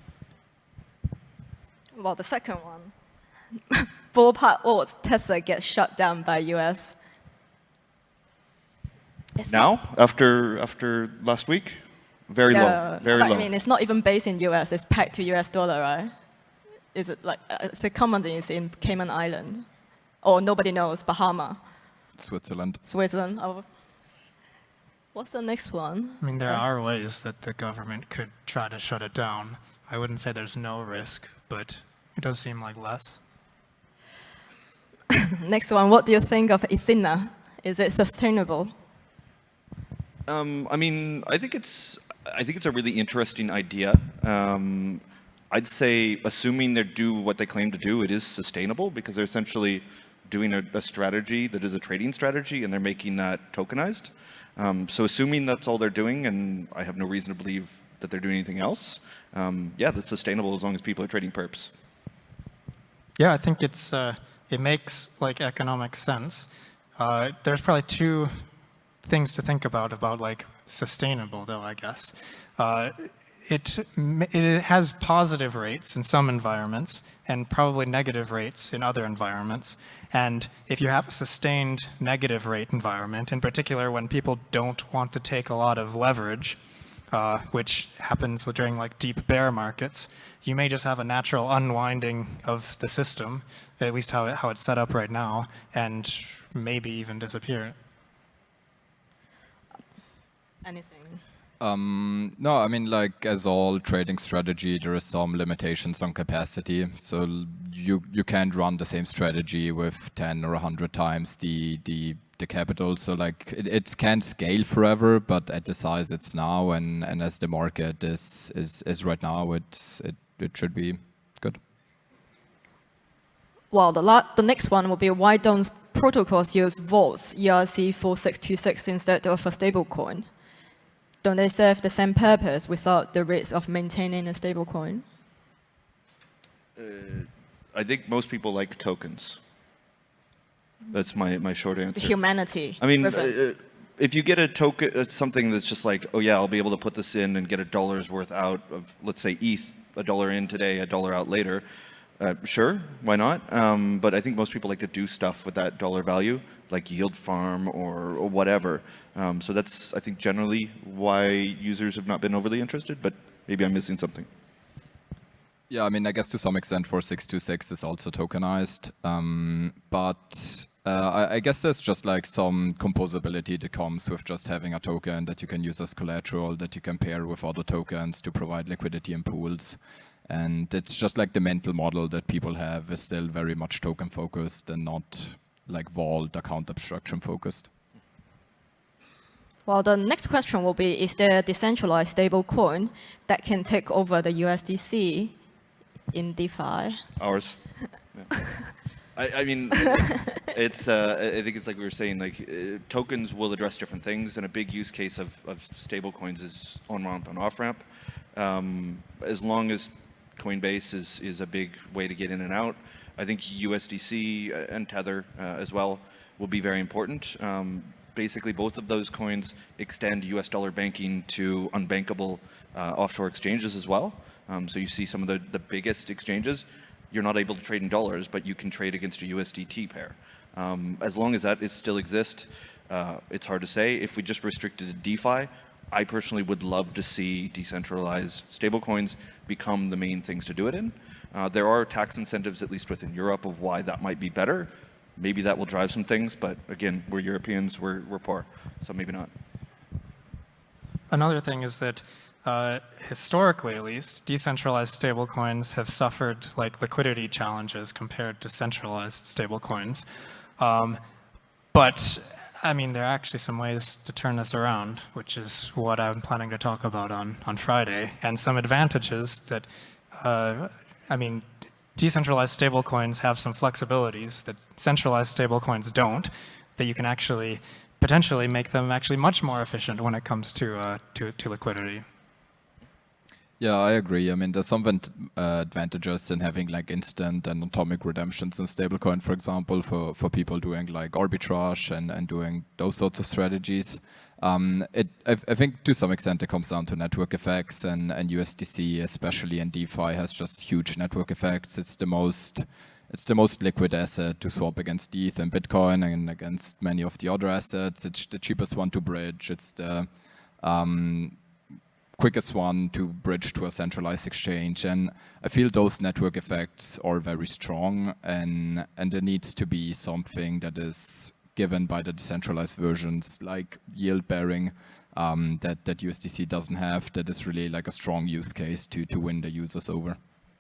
Well, the second one. Ballpark odds Tesla gets shut down by U S. It's Now, not- after after last week, very No, low, very but low. I mean, it's not even based in U S. It's pegged to U S dollar, right? Is it like uh, the company is in Cayman Island, or nobody knows, Bahama, Switzerland. Switzerland? Oh. What's the next one? I mean, there Uh, are ways that the government could try to shut it down. I wouldn't say there's no risk, but it does seem like less. Next one. What do you think of Ethena? Is it sustainable? Um, I mean, I think it's I think it's a really interesting idea. Um, I'd say, assuming they do what they claim to do, it is sustainable because they're essentially doing a, a strategy that is a trading strategy, and they're making that tokenized. Um, so, assuming that's all they're doing, and I have no reason to believe that they're doing anything else, um, yeah, that's sustainable as long as people are trading perps. Yeah, I think it's uh, it makes like economic sense. Uh, there's probably two things to think about about like sustainable, though, I guess. Uh, it it has positive rates in some environments and probably negative rates in other environments. And if you have a sustained negative rate environment, in particular when people don't want to take a lot of leverage, uh, which happens during like deep bear markets, you may just have a natural unwinding of the system, at least how, it, how it's set up right now, and maybe even disappear. Anything? Um, no, I mean, like as all trading strategy, there are some limitations on capacity. So l- you you can't run the same strategy with ten or a hundred times the the the capital. So like it, it can't scale forever, but at the size it's now, and, and as the market is is is right now, it's it it should be good. Well, the la- the next one will be why don't protocols use vaults E R C four six two six instead of a stablecoin? Don't they serve the same purpose without the risk of maintaining a stablecoin? Uh, I think most people like tokens. That's my, my short The answer. humanity. I mean, driven. uh, if you get a token, uh, something that's just like, oh yeah, I'll be able to put this in and get a dollar's worth out of, let's say, E T H, a dollar in today, a dollar out later. Uh, sure, why not? Um, but I think most people like to do stuff with that dollar value, like yield farm or, or whatever. Um, so that's, I think, generally why users have not been overly interested, but maybe I'm missing something. Yeah, I mean, I guess to some extent four six two six is also tokenized, um, but uh, I, I guess there's just like some composability that comes with just having a token that you can use as collateral, that you can pair with other tokens to provide liquidity in pools. And it's just like the mental model that people have is still very much token focused and not like vault account abstraction focused. Well, the next question will be, is there a decentralized stablecoin that can take over the U S D C in DeFi? Ours. Yeah. I, I mean, it's. Uh, I think it's like we were saying. Like uh, tokens will address different things, and a big use case of, of stablecoins is on ramp and off ramp. Um, as long as Coinbase is is a big way to get in and out, I think U S D C and Tether uh, as well will be very important. Um, basically, both of those coins extend U S dollar banking to unbankable uh, offshore exchanges as well. Um, so you see some of the, the biggest exchanges, you're not able to trade in dollars, but you can trade against a U S D T pair. Um, as long as that is still exists, uh, it's hard to say. If we just restricted to DeFi, I personally would love to see decentralized stablecoins become the main things to do it in. Uh, there are tax incentives, at least within Europe, of why that might be better. Maybe that will drive some things, but again, we're Europeans, we're, we're poor, so maybe not. Another thing is that Uh, historically, at least, decentralized stablecoins have suffered like liquidity challenges compared to centralized stablecoins. Um, but I mean, there are actually some ways to turn this around, which is what I'm planning to talk about on, on Friday, and some advantages that, uh, I mean, decentralized stablecoins have some flexibilities that centralized stablecoins don't, that you can actually potentially make them actually much more efficient when it comes to, uh, to, to liquidity. Yeah, I agree. I mean, there's some uh, advantages in having like instant and atomic redemptions in stablecoin, for example, for, for people doing like arbitrage and, and doing those sorts of strategies. Um, it, I, I think to some extent it comes down to network effects, and, and U S D C, especially in DeFi, has just huge network effects. It's the most it's the most liquid asset to swap against E T H and Bitcoin and against many of the other assets. It's the cheapest one to bridge. It's the um, quickest one to bridge to a centralized exchange, and I feel those network effects are very strong, and and there needs to be something that is given by the decentralized versions, like yield bearing, um, that that U S D C doesn't have. That is really like a strong use case to to win the users over.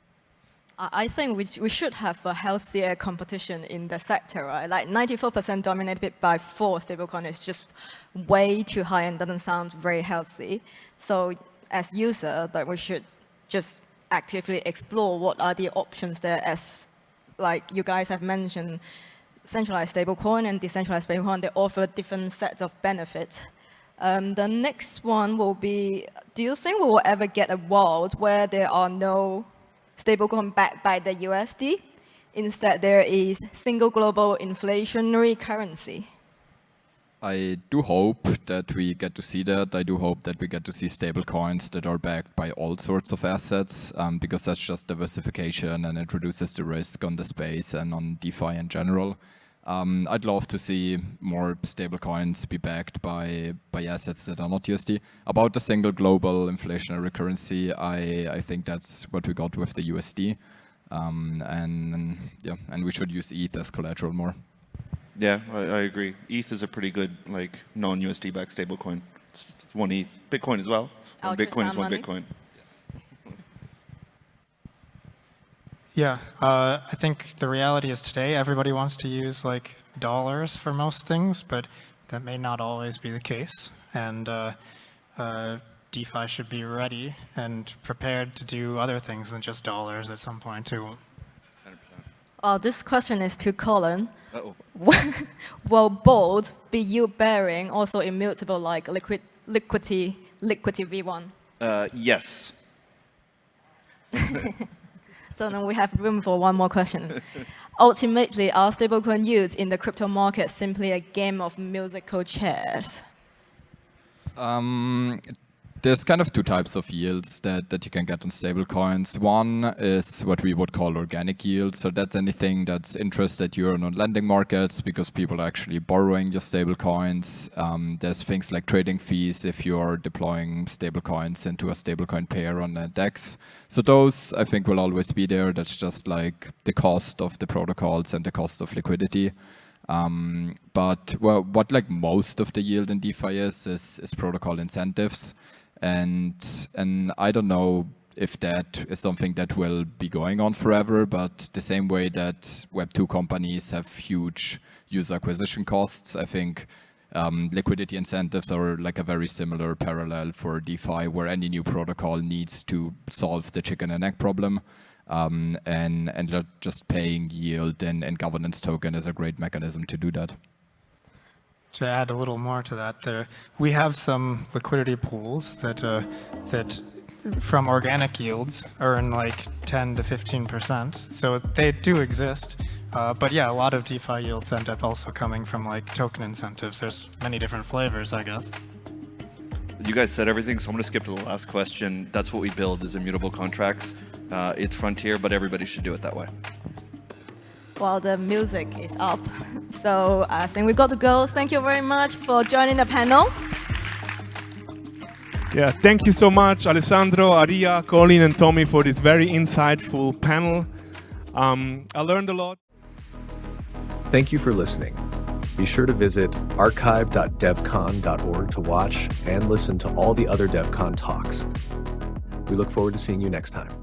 I think we, we should have a healthier competition in the sector, right? Like ninety-four percent dominated by four stablecoin is just way too high and doesn't sound very healthy. So as user, like we should just actively explore what are the options there, as like you guys have mentioned, centralized stablecoin and decentralized stablecoin, they offer different sets of benefits. Um, the next one will be, do you think we will ever get a world where there are no stablecoin backed by the U S D? Instead, there is single global inflationary currency. I do hope that we get to see that. I do hope that we get to see stable coins that are backed by all sorts of assets, um, because that's just diversification and it reduces the risk on the space and on DeFi in general. Um, I'd love to see more stable coins be backed by, by assets that are not U S D. About the single global inflationary currency, I, I think that's what we got with the U S D. Um, and, and yeah, and we should use E T H as collateral more. Yeah, I, I agree. E T H is a pretty good like non-U S D backed stablecoin. It's one E T H. Bitcoin as well. One Bitcoin is one money. Bitcoin. Yeah, uh, I think the reality is today everybody wants to use like dollars for most things, but that may not always be the case. And uh, uh, DeFi should be ready and prepared to do other things than just dollars at some point too. one hundred percent. Uh, this question is to Colin. Uh-oh. Will BOLD be yield bearing, also immutable like liquid, liquidity, liquidity V one? Uh, yes. So then we have room for one more question. Ultimately, are stablecoin yields in the crypto market simply a game of musical chairs? Um, there's kind of two types of yields that, that you can get on stablecoins. One is what we would call organic yield. So that's anything that's interest that you earn on lending markets because people are actually borrowing your stablecoins. Um, there's things like trading fees if you're deploying stablecoins into a stablecoin pair on a DEX. So those, I think, will always be there. That's just like the cost of the protocols and the cost of liquidity. Um, but well, what like most of the yield in DeFi is, is, is protocol incentives. And, and I don't know if that is something that will be going on forever, but the same way that Web two companies have huge user acquisition costs, I think um, liquidity incentives are like a very similar parallel for DeFi, where any new protocol needs to solve the chicken and egg problem. Um, and, and just paying yield and, and governance token is a great mechanism to do that. To add a little more to that, there we have some liquidity pools that uh, that from organic yields earn like ten to fifteen percent. So they do exist. Uh, but yeah, a lot of DeFi yields end up also coming from like token incentives. There's many different flavors, I guess. You guys said everything, so I'm going to skip to the last question. That's what we build is immutable contracts. Uh, it's Frontier, but everybody should do it that way. Well, the music is up, so I think we got to go. Thank you very much for joining the panel. Yeah, thank you so much, Alessandro, Aria, Colin, and Tommy for this very insightful panel. Um, I learned a lot. Thank you for listening. Be sure to visit archive dot devcon dot org to watch and listen to all the other DevCon talks. We look forward to seeing you next time.